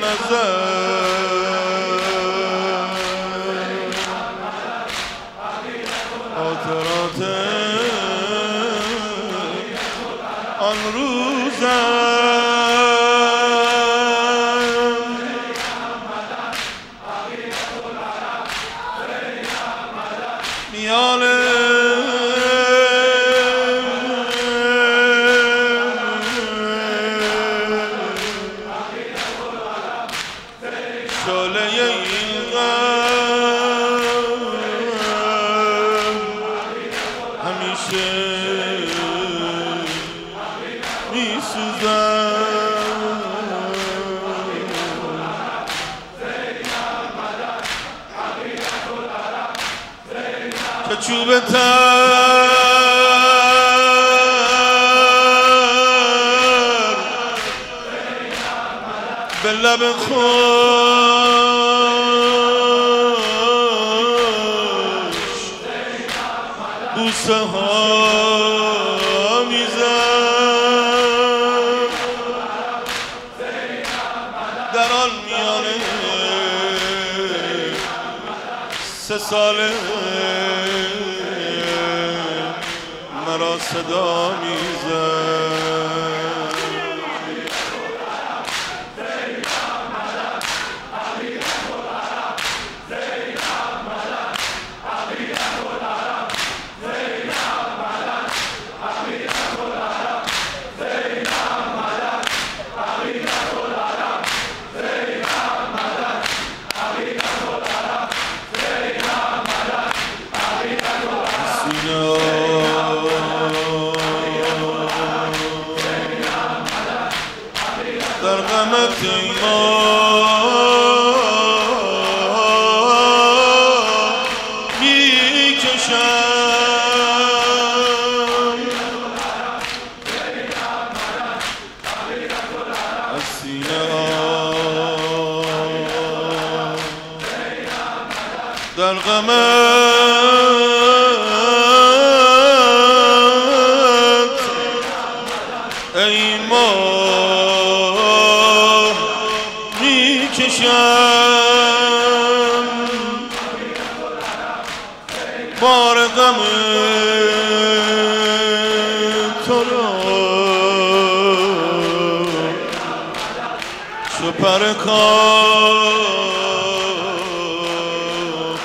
خاطرات آن روزم میان شعله این غم همیشه میسوزم که چوب تر به لب خوش بوسه ها میزد در آن میانه 3 ساله مرا صدا میزد در غمت ما میکشم از سینه در غمت ای ماه میکشم بار غم تو را چو پر کاه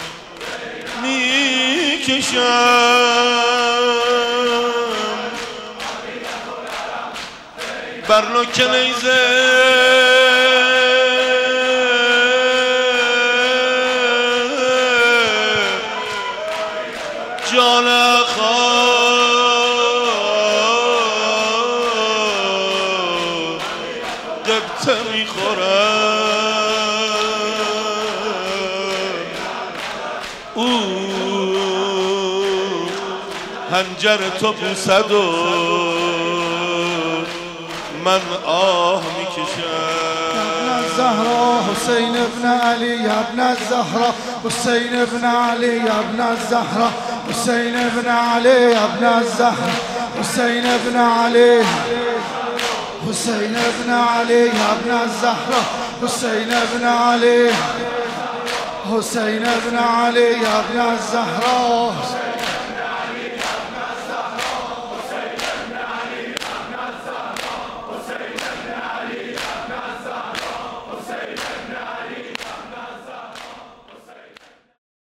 میکشم بر نوک نیزه جان خواه قبطه میخورم او هنجر تو بوسد و من آه میکشم الزهراء حسين ابن علي يا ابن الزهراء حسين ابن علي يا ابن الزهراء حسين ابن علي يا ابن الزهراء حسين ابن علي حسين ابن علي يا ابن الزهراء حسين ابن علي حسين ابن علي يا ابن الزهراء